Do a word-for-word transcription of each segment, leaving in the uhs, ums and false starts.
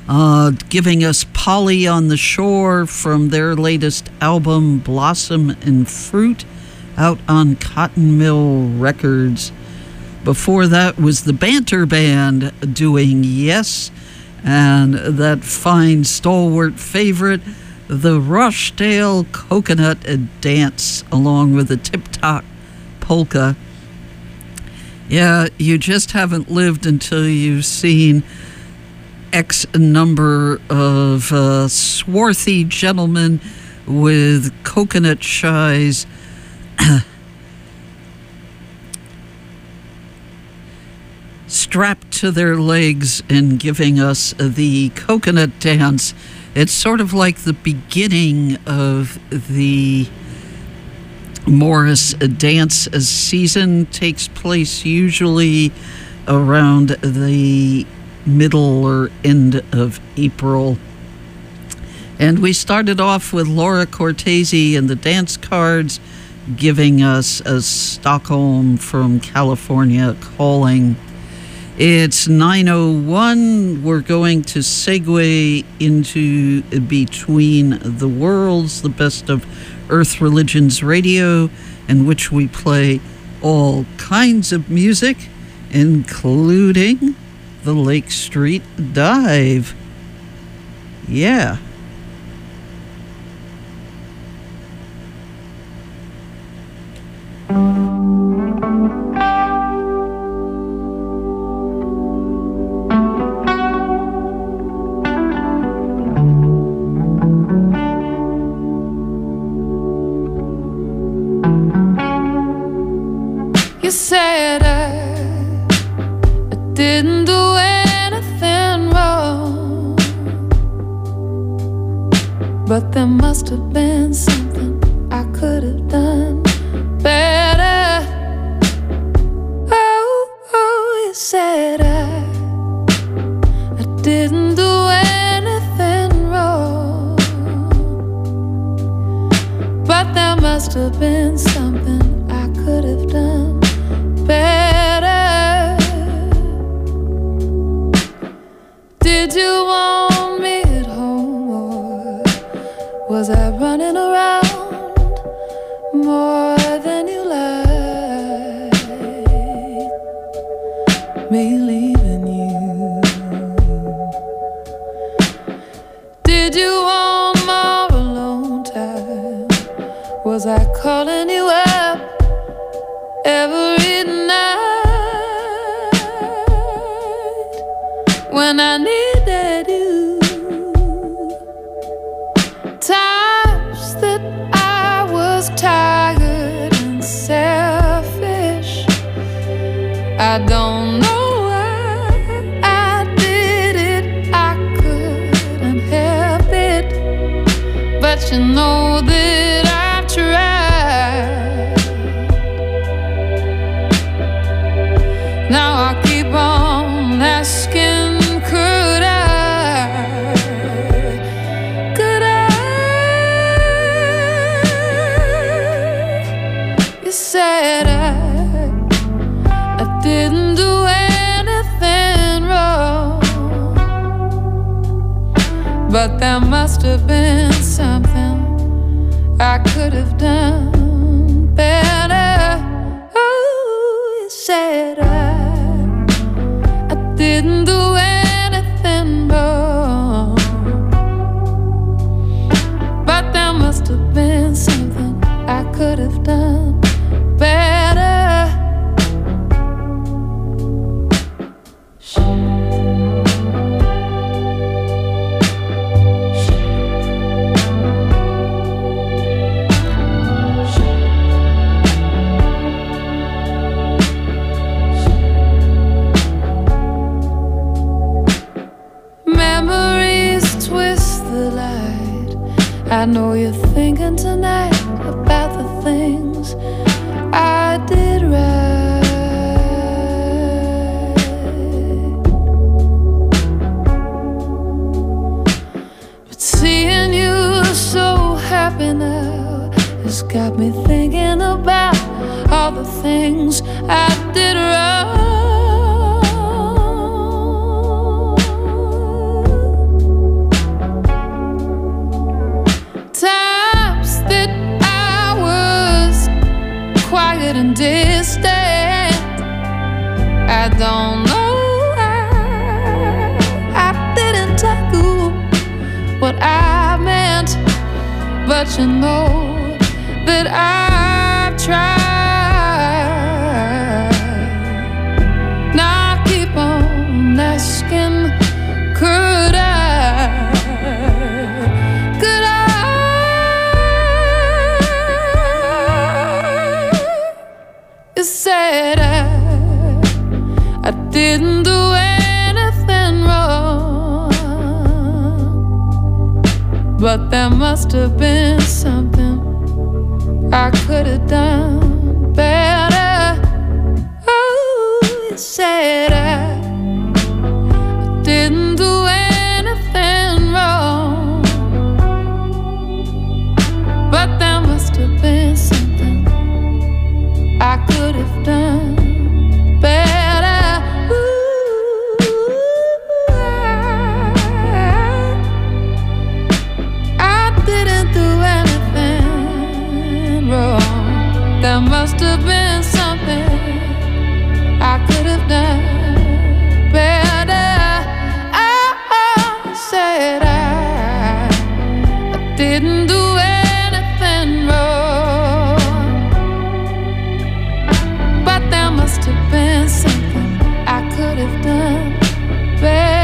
uh, giving us Polly on the Shore from their latest album, Blossom and Fruit, out on Cotton Mill Records. Before that was the Banter Band doing Yes, and that fine stalwart favorite, the Rochdale Coconut Dance, along with the Tip Top Polka. Yeah, you just haven't lived until you've seen X number of uh, swarthy gentlemen with coconut shies strapped to their legs and giving us the coconut dance. It's sort of like the beginning of the Morris dance season. Takes place usually around the middle or end of April. And we started off with Laura Cortese and the Dance Cards giving us a Stockholm from California Calling. It's nine oh one. We're going to segue into Between the Worlds, the best of Earth Religions Radio, in which we play all kinds of music, including the Lake Street Dive. Yeah. You said I, I didn't do anything wrong, but there must have been something I could have done better. Oh, oh, you said I, I didn't do anything wrong, but there must have been something I could have done better. Did you want me at home, or was I running around more than you liked me leaving you? Did you want more alone time? Was I calling you up every night when I needed you? Times that I was tired and selfish, I don't know why I did it. I couldn't help it, but you know that I tried. Now I keep on asking, could I, could I? You said I, I didn't do anything wrong, but there must have been something I could have done better. Oh, you said I, didn't do anything wrong, but there must have been something I could have done better. I know you're thinking tonight about the things I did right, but seeing you so happy now has got me thinking about all the things I did wrong. but you know that I've tried. Now I keep on asking, could I, could I? It's sad I, I didn't do anything wrong, but there must have been something I could have done better. Oh, it's sad I, I didn't do anything wrong, but there must have been something I could have done better. Ooh, I, I didn't do anything wrong. There must have been something I could have done better. I, I said I, I didn't do anything wrong, but there must have been something I could have done better.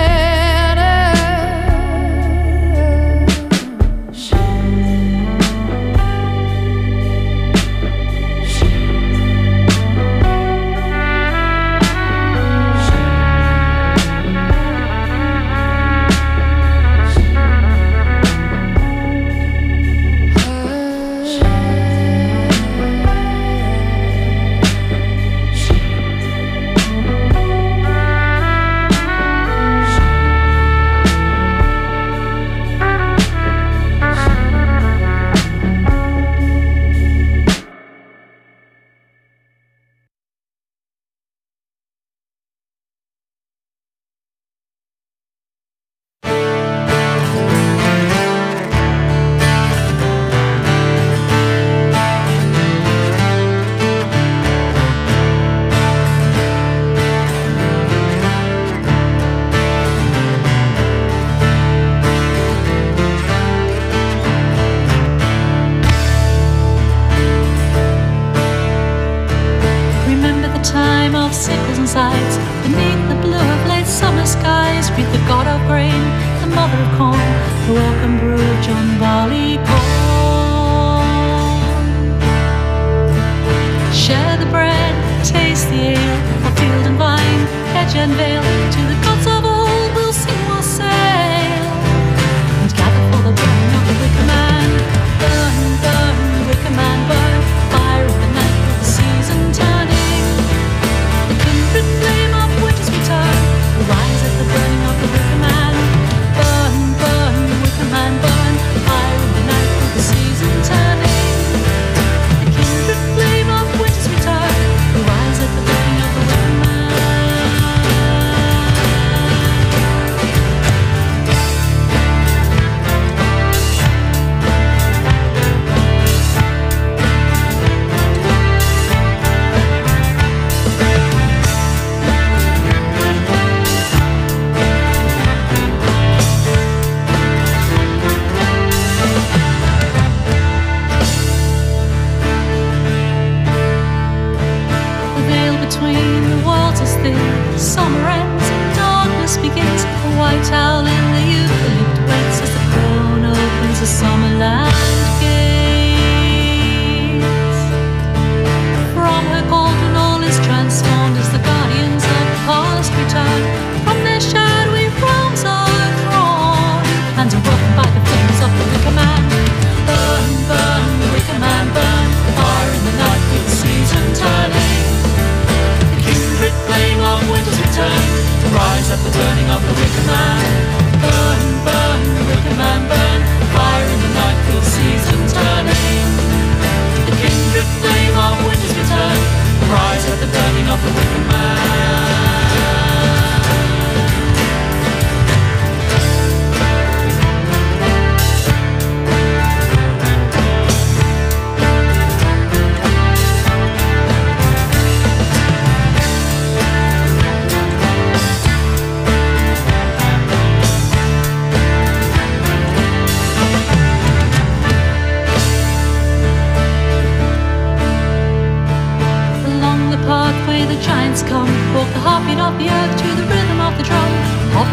Burn, burn, wicked man, burn. Fire in the night,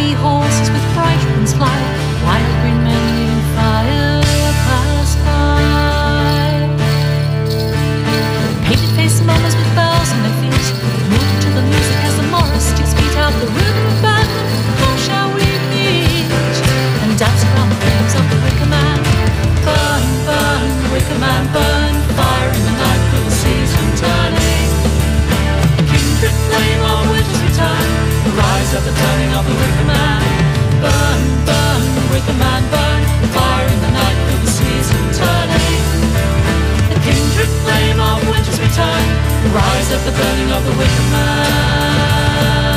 shiny horses with bright ribbons fly, wild green men leaving fire pass by. Painted faced mummers with bells on their feet, moving to the music as the Morris sticks beat out the rhythm band. How shall we meet? And dance around the flames of the wicker man. Burn, burn, wicker man, burn, fire in the night for the season turning. A kindred flame of winter's return, the rise of the turning of the wicker man. Burn, burn, wicker man, burn, fire in the night for the season turning. A kindred flame of winter's return, the rise of the burning of the wicker man.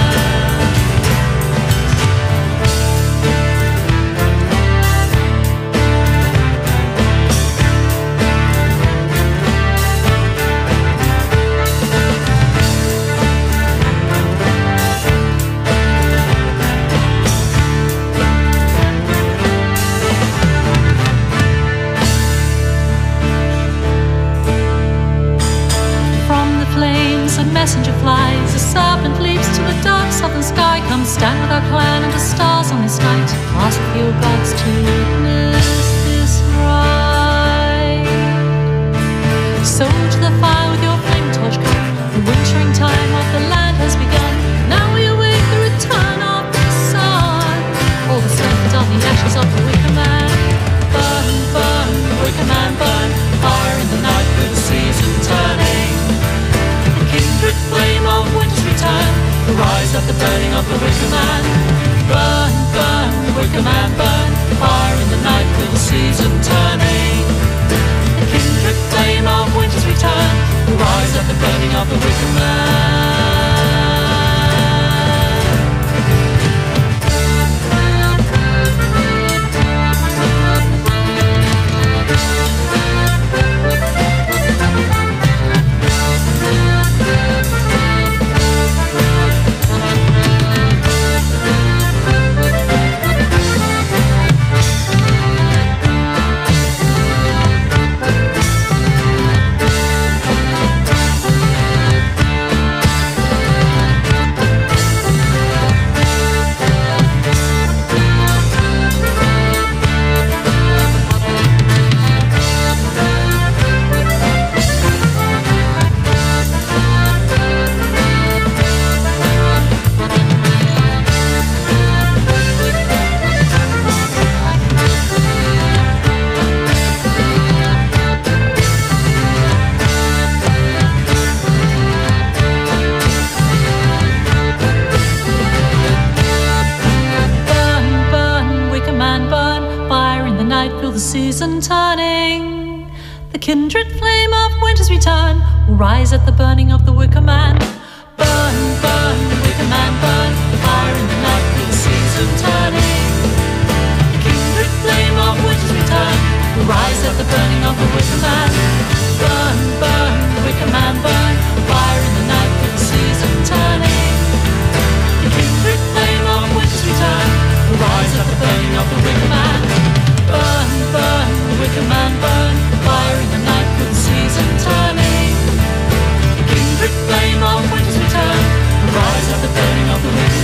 A messenger flies, a serpent leaps to the dark southern sky. Come stand with our clan under stars on this night. Ask for your gods to witness this rite. So to the fire with your flame torch come. The wintering time of the land has begun. Now we await the return of the sun. All that's left are the ashes of the wicker man. Burn, burn, wicker man, burn, fire in the night with the season turning. Kindred flame of winter's return, the rise of the burning of the wicker man. Burn, burn, wicker man, burn, fire in the night with the season turning. The kindred flame of winter's return, the rise of the burning of the wicker man. Season turning, the kindred flame of winter's return will rise at the burning of the wicker man. Burn, burn, wicker man, burn, fire in the night for the season turning. The kindred flame of winter's return will rise at the burning of the wicker man. Burn, burn, wicker man, burn, fire in the night for the season turning. The kindred flame of winter's return will rise at the burning of the wicker man. Burn, burn, wicker man, burn, fire in the night for the season turning. The kindred flame of winter's return, the rise of the burning of the wicker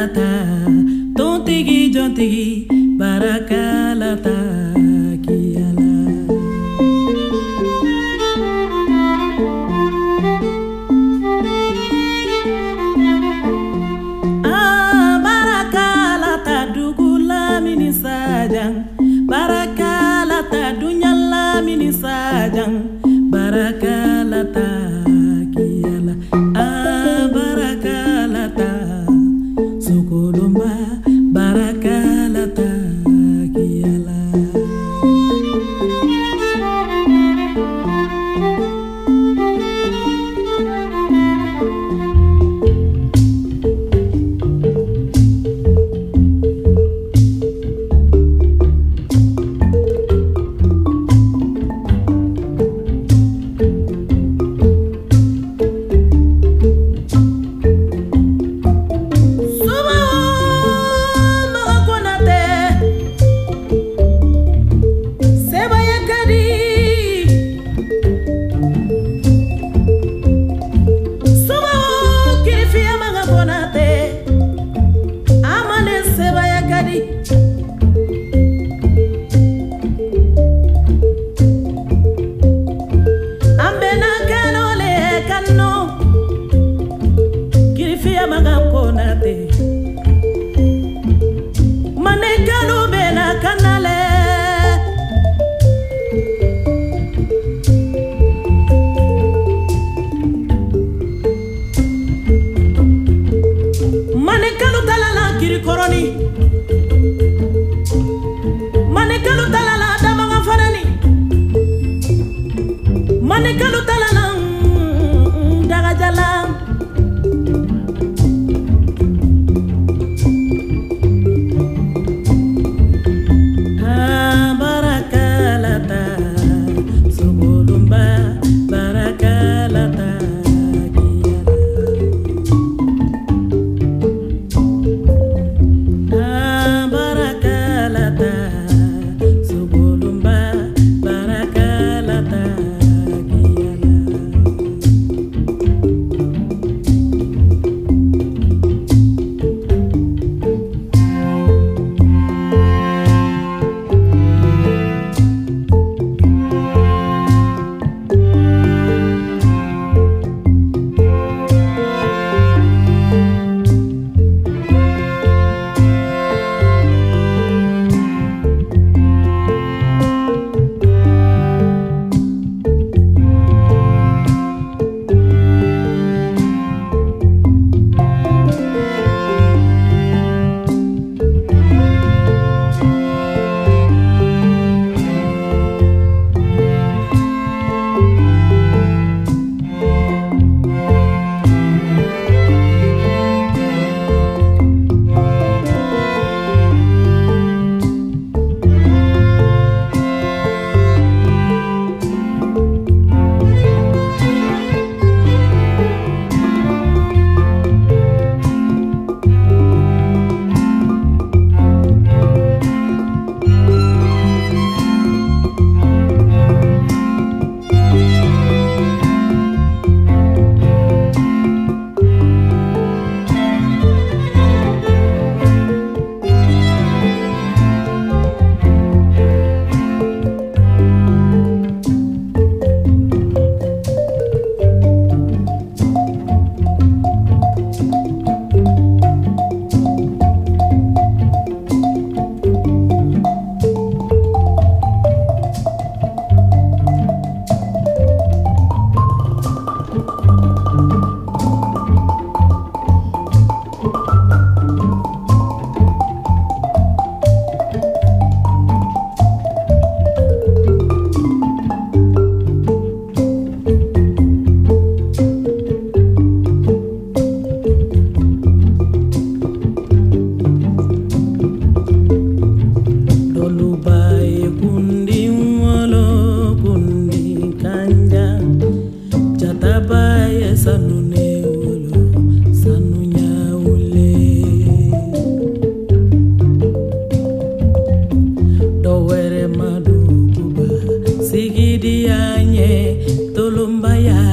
barakalata, tontigi jontigi, barakalata kiyala. Ah, barakalata dugula mini sajang, barakalata dunyala mini sajang, barakalata kiyala. Ah, barakalata sukulumba, barakalata kiyala.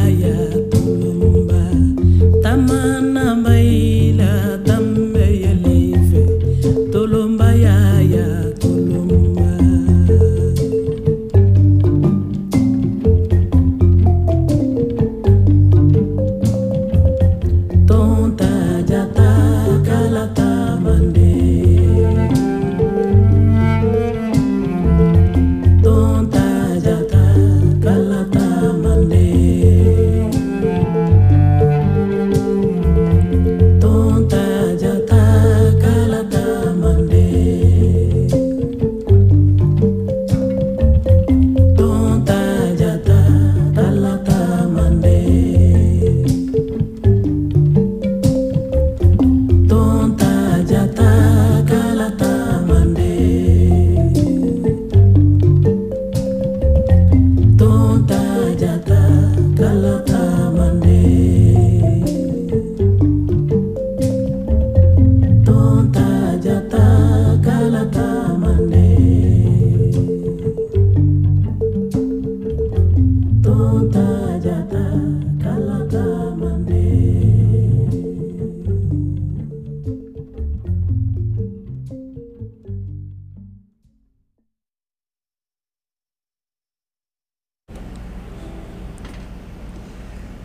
Tamana baila tambe yele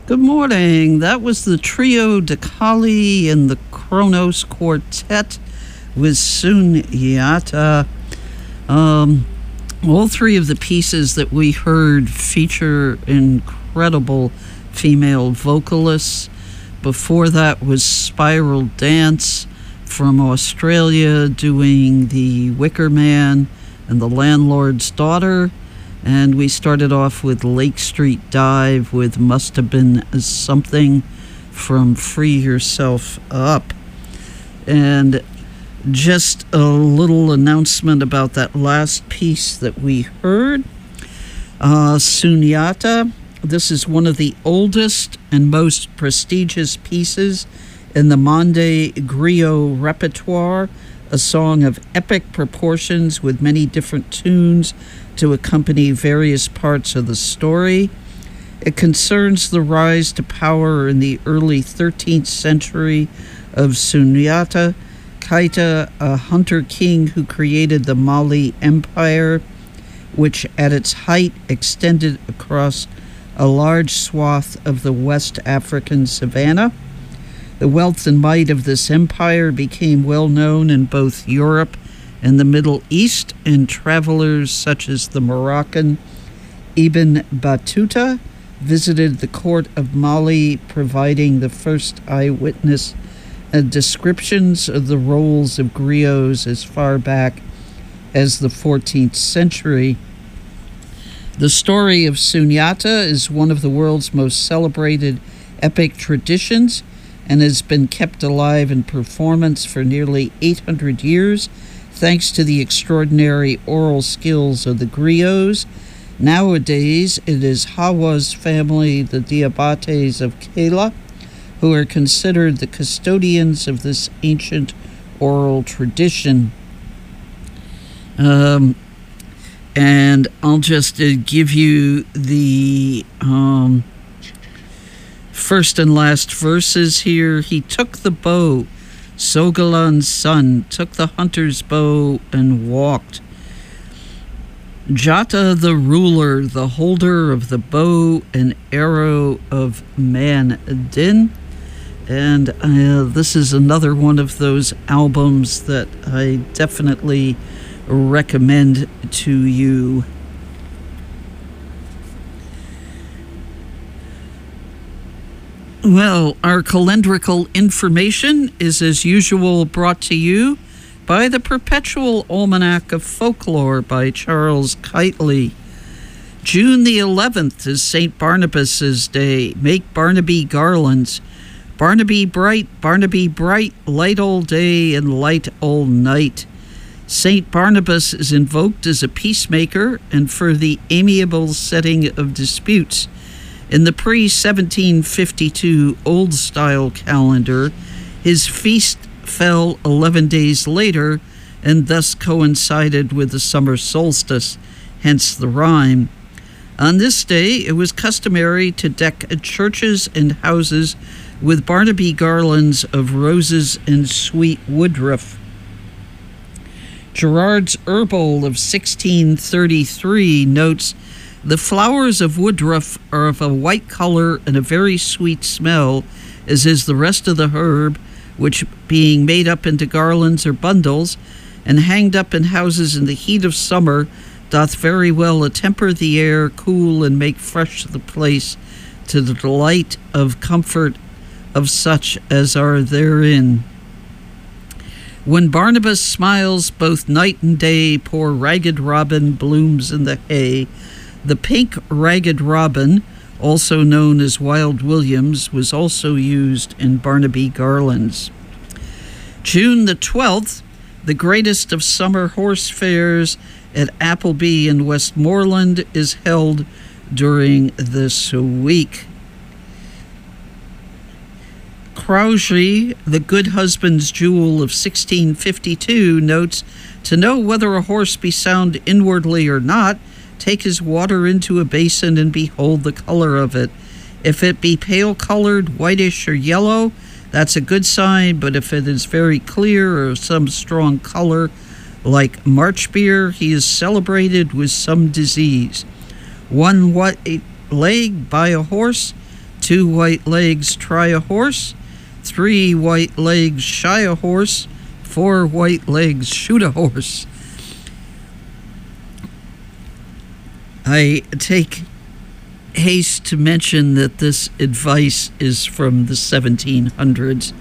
Good morning. That was the Trio de Kali and the Kronos Quartet with Sunyata. Um, all three of the pieces that we heard feature incredible female vocalists. Before that was Spiral Dance from Australia doing The Wicker Man and The Landlord's Daughter. And we started off with Lake Street Dive with Must Have Been Something from Free Yourself Up. And just a little announcement about that last piece that we heard. Uh, Sunyata. This is one of the oldest and most prestigious pieces in the Monde Griot repertoire, a song of epic proportions with many different tunes to accompany various parts of the story. It concerns the rise to power in the early thirteenth century of Sunyata Keita, a hunter king who created the Mali Empire, which at its height extended across a large swath of the West African savanna. The wealth and might of this empire became well known in both Europe and the Middle East, and travelers such as the Moroccan Ibn Battuta visited the court of Mali, providing the first eyewitness uh, descriptions of the roles of griots as far back as the fourteenth century. The story of Sunyata is one of the world's most celebrated epic traditions and has been kept alive in performance for nearly eight hundred years, thanks to the extraordinary oral skills of the griots. Nowadays, it is Hawa's family, the Diabates of Kela, who are considered the custodians of this ancient oral tradition. Um, and I'll just uh, give you the um, first and last verses here. He took the bow, Sogalan's son, took the hunter's bow and walked. Jata the ruler, the holder of the bow and arrow of Mandin. And uh, this is another one of those albums that I definitely recommend to you. Well, our calendrical information is as usual brought to you by the Perpetual Almanac of Folklore by Charles Keightley. June the eleventh is Saint Barnabas's Day. Make Barnaby garlands. Barnaby bright, Barnaby bright, light all day and light all night. Saint Barnabas is invoked as a peacemaker and for the amiable setting of disputes. In the pre-seventeen fifty-two Old-Style calendar, his feast fell eleven days later and thus coincided with the summer solstice, hence the rhyme. On this day, it was customary to deck churches and houses with Barnaby garlands of roses and sweet woodruff. Gerard's Herbal of sixteen thirty-three notes, "The flowers of woodruff are of a white color and a very sweet smell, as is the rest of the herb, which being made up into garlands or bundles, and hanged up in houses in the heat of summer, doth very well attemper the air, cool, and make fresh the place, to the delight of comfort of such as are therein. When Barnabas smiles both night and day, poor ragged robin blooms in the hay." The pink ragged robin, also known as Wild Williams, was also used in Barnaby garlands. June the twelfth, the greatest of summer horse fairs at Appleby in Westmoreland, is held during this week. Crouchy, the good husband's jewel of sixteen fifty-two, notes, "To know whether a horse be sound inwardly or not, take his water into a basin and behold the color of it. If it be pale-colored, whitish, or yellow, that's a good sign, but if it is very clear or some strong color, like March beer, he is celebrated with some disease. One white leg by a horse, Two white legs try a horse. Three white legs shy a horse. Four white legs shoot a horse. I take haste to mention that this advice is from the seventeen hundreds.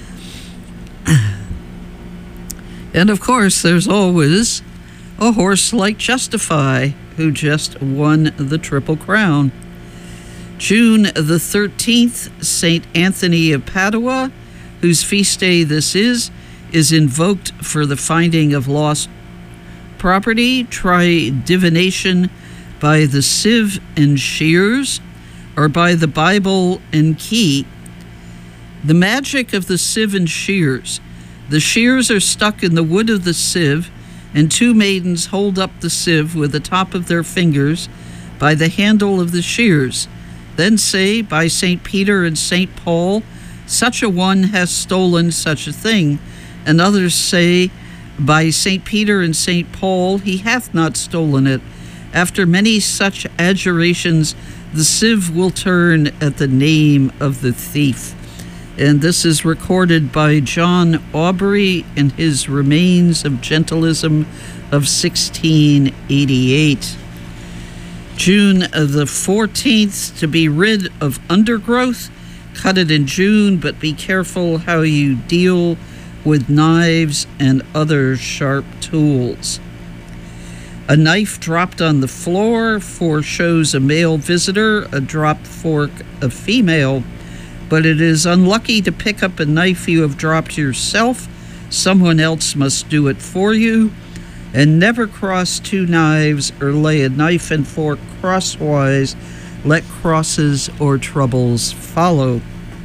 And of course, there's always a horse like Justify, who just won the Triple Crown. June the thirteenth, Saint Anthony of Padua, whose feast day this is, is invoked for the finding of lost property. Try divination by the sieve and shears, or by the Bible and key. The magic of the sieve and shears. The shears are stuck in the wood of the sieve, and two maidens hold up the sieve with the top of their fingers by the handle of the shears. Then say, by Saint Peter and Saint Paul, such a one has stolen such a thing. And others say, by Saint Peter and Saint Paul, he hath not stolen it. After many such adjurations, the sieve will turn at the name of the thief. And this is recorded by John Aubrey in his Remains of Gentilism of sixteen eighty-eight. June the fourteenth, to be rid of undergrowth, cut it in June, but be careful how you deal with knives and other sharp tools. A knife dropped on the floor foreshows a male visitor, a dropped fork a female, but it is unlucky to pick up a knife you have dropped yourself. Someone else must do it for you. And never cross two knives or lay a knife and fork crosswise. Let crosses or troubles follow.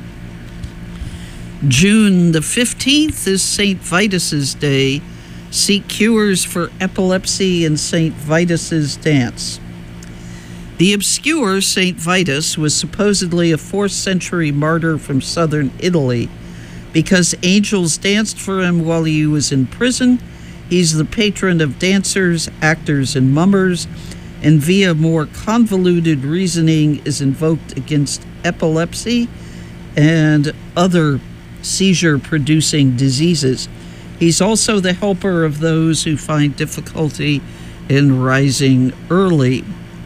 June the fifteenth is Saint Vitus's Day. Seek cures for epilepsy in Saint Vitus's dance. The obscure Saint Vitus was supposedly a fourth century martyr from southern Italy. Because angels danced for him while he was in prison, he's the patron of dancers, actors, and mummers, and via more convoluted reasoning is invoked against epilepsy and other seizure-producing diseases. He's also the helper of those who find difficulty in rising early.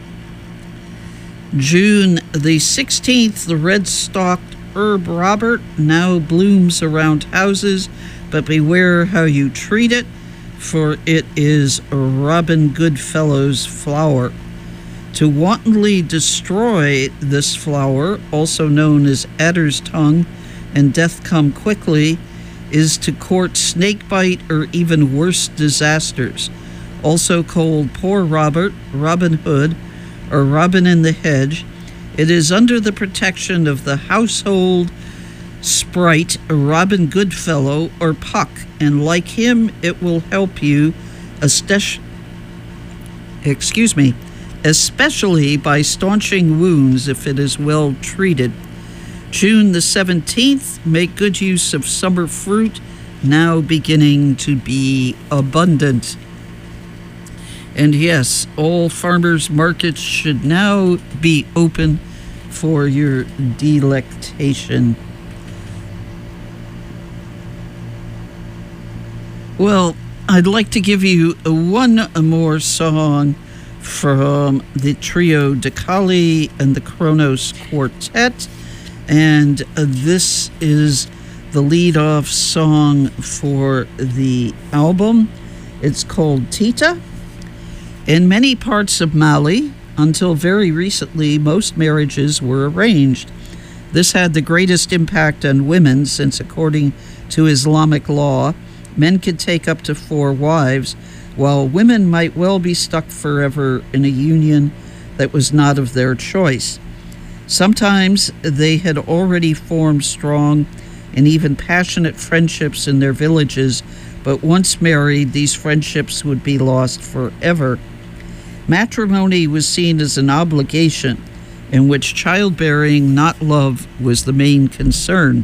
June the sixteenth, the red-stalked herb Robert now blooms around houses, but beware how you treat it, for it is Robin Goodfellow's flower. To wantonly destroy this flower, also known as adder's tongue and death come quickly, is to court snakebite or even worse disasters, also called Poor Robert, Robin Hood, or Robin in the Hedge. It is under the protection of the household sprite, Robin Goodfellow, or Puck, and like him, it will help you, especially, excuse me, especially by staunching wounds if it is well treated. June the seventeenth, make good use of summer fruit, now beginning to be abundant. And yes, all farmers' markets should now be open for your delectation. Well, I'd like to give you one more song from the trio Dacali and the Kronos Quartet, and this is the lead-off song for the album. It's called Tita. In many parts of Mali, until very recently, most marriages were arranged. This had the greatest impact on women since, according to Islamic law, men could take up to four wives, while women might well be stuck forever in a union that was not of their choice. Sometimes they had already formed strong and even passionate friendships in their villages, but once married, these friendships would be lost forever. Matrimony was seen as an obligation in which childbearing, not love, was the main concern.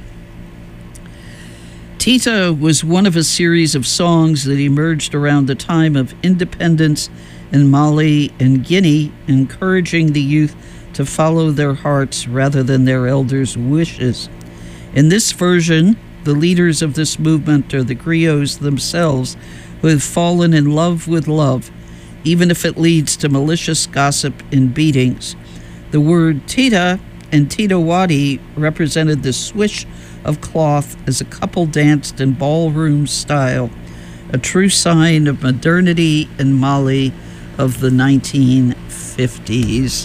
Tita was one of a series of songs that emerged around the time of independence in Mali and Guinea, encouraging the youth to follow their hearts rather than their elders' wishes. In this version, the leaders of this movement are the griots themselves, who have fallen in love with love, even if it leads to malicious gossip and beatings. The word tita and titawati represented the swish of cloth as a couple danced in ballroom style, a true sign of modernity in Mali of the nineteen fifties.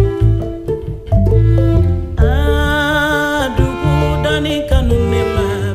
Kanu ne ma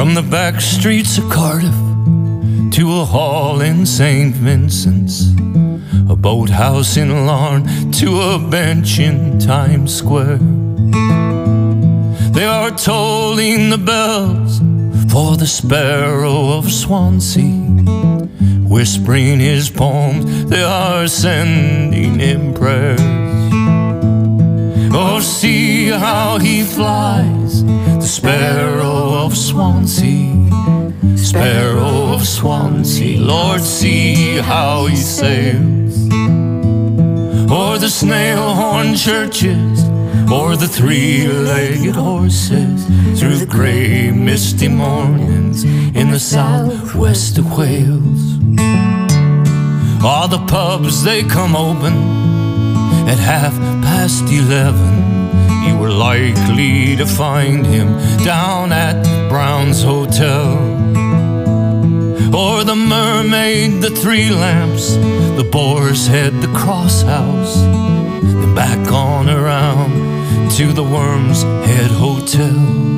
From the back streets of Cardiff to a hall in Saint Vincent's, a boathouse in Larne to a bench in Times Square, they are tolling the bells for the Sparrow of Swansea. Whispering his poems, they are sending him prayers. Oh, see how he flies, the Sparrow of Swansea. Sparrow of Swansea, Lord, see how he sails. O'er the snail-horn churches, o'er the three-legged horses, through the grey misty mornings in the southwest of Wales. All the pubs, they come open at half past eleven. You were likely to find him down at Brown's Hotel. Or the Mermaid, the Three Lamps, the Boar's Head, the Cross House, then back on around to the Worm's Head Hotel.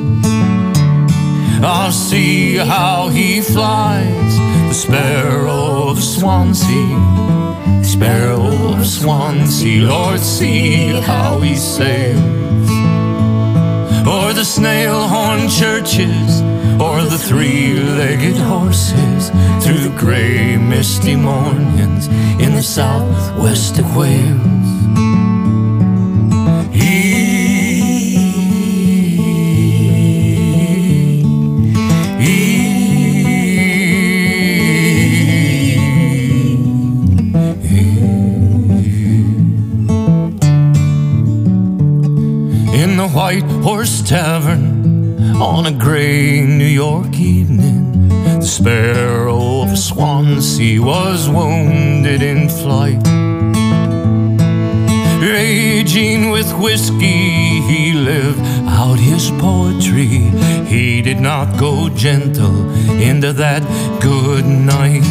I'll see how he flies, the Sparrow of Swansea. Sparrow of Swansea, Lord, see how he sails. O'er the snail-horn churches, o'er the three-legged horses, through the grey misty mornings in the southwest of Wales. White Horse Tavern on a grey New York evening, the Sparrow of Swansea was wounded in flight. Raging with whiskey, he lived out his poetry. He did not go gentle into that good night.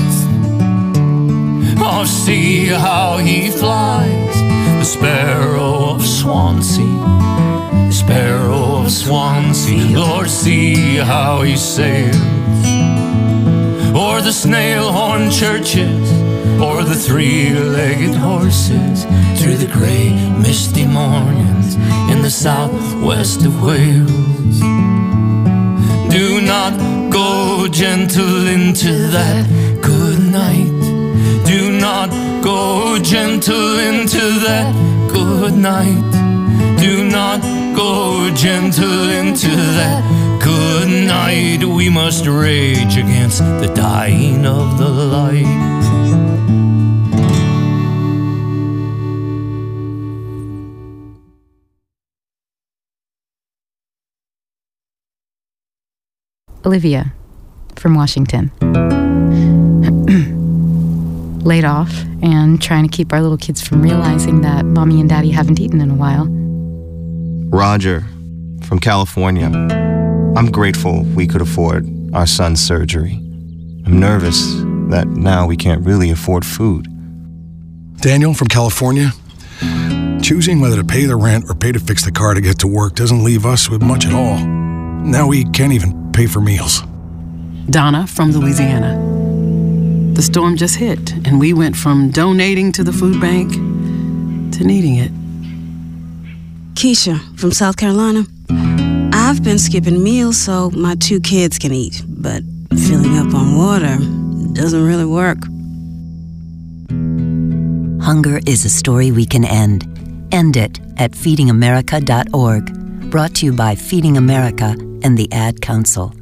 Oh, see how he flies, the Sparrow of Swansea. Sparrow of Swansea, Lord, see how he sails. O'er the snail-horn churches, o'er the three-legged horses, through the grey misty mornings in the southwest of Wales. Do not go gentle into that good night. Do not go gentle into that good night. Do not go gentle into that good night. We must rage against the dying of the light. Olivia from Washington. Laid off and trying to keep our little kids from realizing that mommy and daddy haven't eaten in a while. Roger from California. I'm grateful we could afford our son's surgery. I'm nervous that now we can't really afford food. Daniel from California. Choosing whether to pay the rent or pay to fix the car to get to work doesn't leave us with much at all. Now we can't even pay for meals. Donna from Louisiana. The storm just hit, and we went from donating to the food bank to needing it. Keisha from South Carolina. I've been skipping meals so my two kids can eat, but filling up on water doesn't really work. Hunger is a story we can end. End it at feeding america dot org. Brought to you by Feeding America and the Ad Council.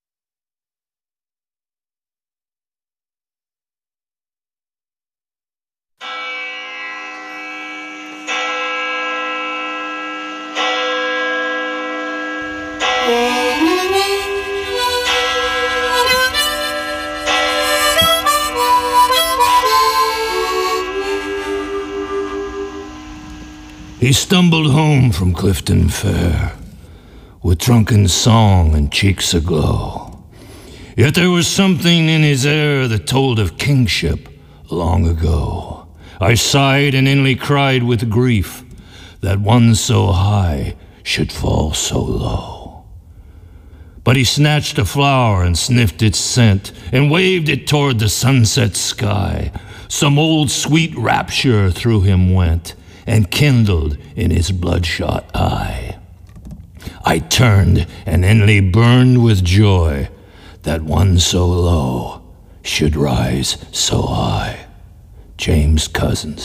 He stumbled home from Clifton Fair with drunken song and cheeks aglow. Yet there was something in his air that told of kingship long ago. I sighed and inly cried with grief that one so high should fall so low. But he snatched a flower and sniffed its scent and waved it toward the sunset sky. Some old sweet rapture through him went and kindled in his bloodshot eye. I turned and inly burned with joy that one so low should rise so high. James Cousins.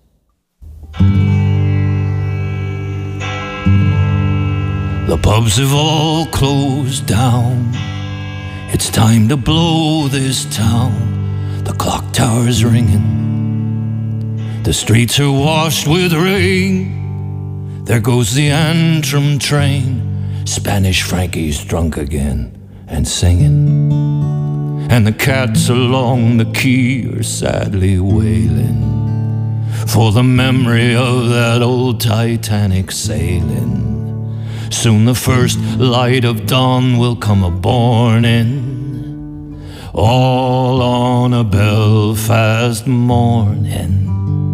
The pubs have all closed down. It's time to blow this town. The clock tower's ringing. The streets are washed with rain. There goes the Antrim train. Spanish Frankie's drunk again and singing. And the cats along the quay are sadly wailing for the memory of that old Titanic sailing. Soon the first light of dawn will come a-bornin', all on a Belfast morning.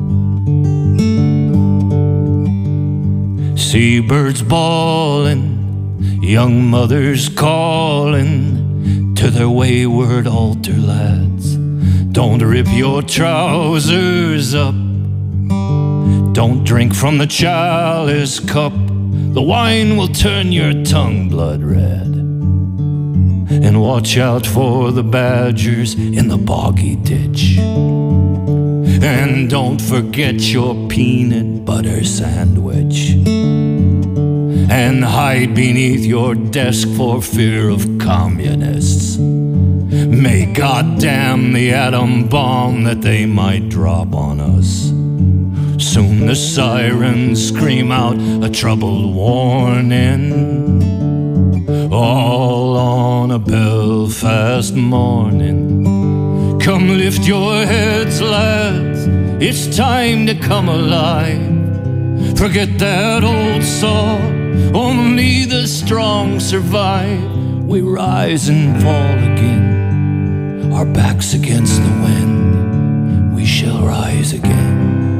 Seabirds bawling, young mothers calling to their wayward altar lads. Don't rip your trousers up, don't drink from the chalice cup. The wine will turn your tongue blood red. And watch out for the badgers in the boggy ditch. And don't forget your peanut butter sandwich. And hide beneath your desk for fear of communists. May God damn the atom bomb that they might drop on us. Soon the sirens scream out a troubled warning, all on a Belfast morning. Come lift your heads, lads, it's time to come alive. Forget that old saw, only the strong survive. We rise and fall again, our backs against the wind. We shall rise again.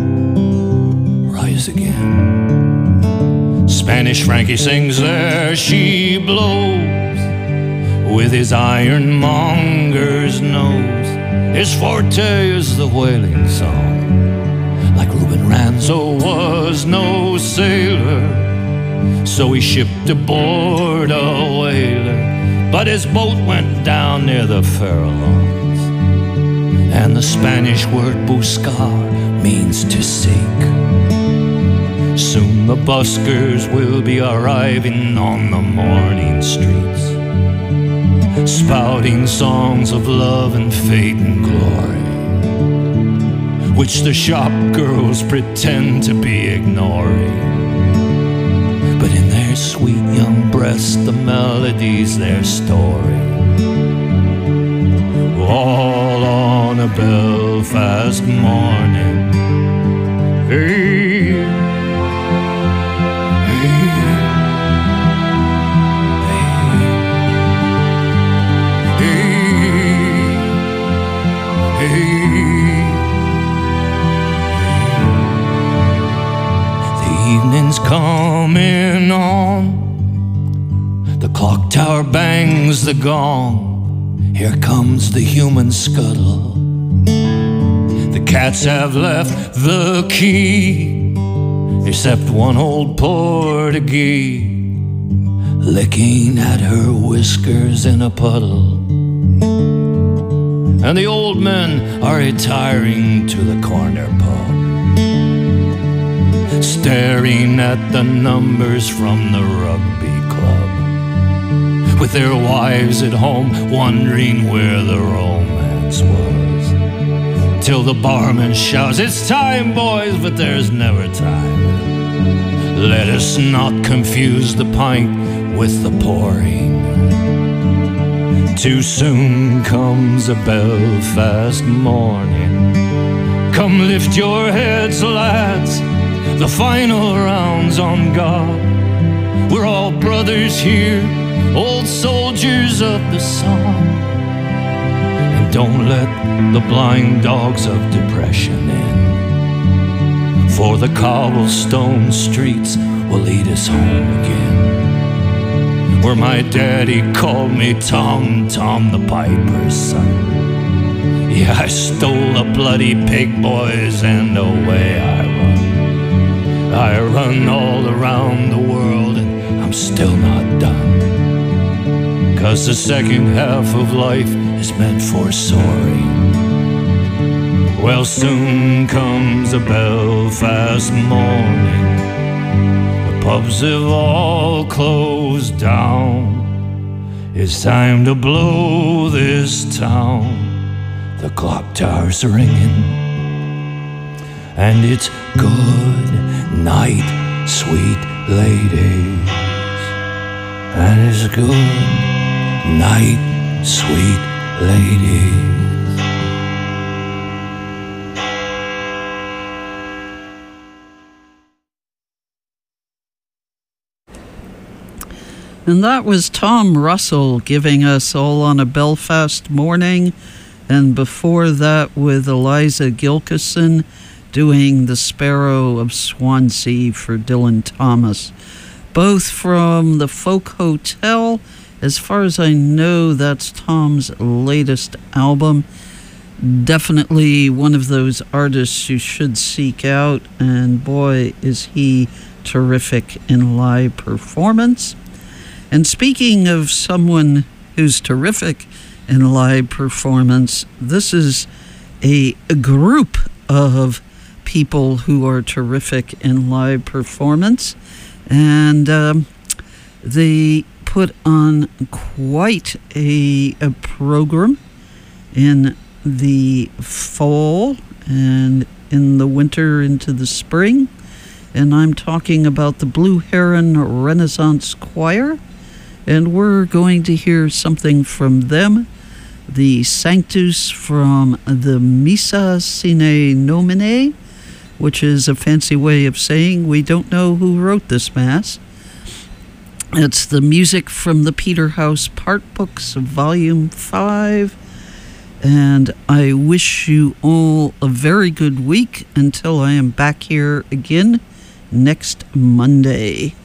Rise again. Spanish Frankie sings There She Blows with his ironmonger's nose. His forte is the whaling song. Like Reuben Ranzo was no sailor, so he shipped aboard a whaler. But his boat went down near the Farallones, and the Spanish word buscar means to seek. Soon the buskers will be arriving on the morning streets, spouting songs of love and fate and glory, which the shop girls pretend to be ignoring. But in their sweet young breasts the melody's their story, all on a Belfast morning. Hey, evening's coming on, the clock tower bangs the gong. Here comes the human scuttle. The cats have left the quay, except one old Portuguese, licking at her whiskers in a puddle. And the old men are retiring to the corner pub, staring at the numbers from the rugby club, with their wives at home wondering where the romance was. Till the barman shouts, it's time, boys, but there's never time. Let us not confuse the pint with the pouring. Too soon comes a Belfast morning. Come lift your heads, lads, the final round's on God. We're all brothers here, old soldiers of the song. And don't let the blind dogs of depression in, for the cobblestone streets will lead us home again. where my daddy called me Tom, Tom the Piper's son. Yeah, I stole a bloody pig, boys, and away I run. I run all around the world and I'm still not done. 'Cause the second half of life is meant for soaring. Well, soon comes a Belfast morning. The pubs have all closed down. It's time to blow this town. The clock tower's ringing, and it's good night, sweet ladies. And it's good night, sweet ladies. And that was Tom Russell giving us All on a Belfast Morning. And before that, with Eliza Gilkyson doing The Sparrow of Swansea for Dylan Thomas. Both from the Folk Hotel. As far as I know, that's Tom's latest album. Definitely one of those artists you should seek out. And boy, is he terrific in live performance. And speaking of someone who's terrific in live performance, this is a, a group of people who are terrific in live performance. And um, they put on quite a, a program in the fall and in the winter into the spring. And I'm talking about the Blue Heron Renaissance Choir. And we're going to hear something from them, the Sanctus from the Missa Sine Nomine, which is a fancy way of saying we don't know who wrote this Mass. It's the music from the Peterhouse Part Books, Volume five. And I wish you all a very good week until I am back here again next Monday.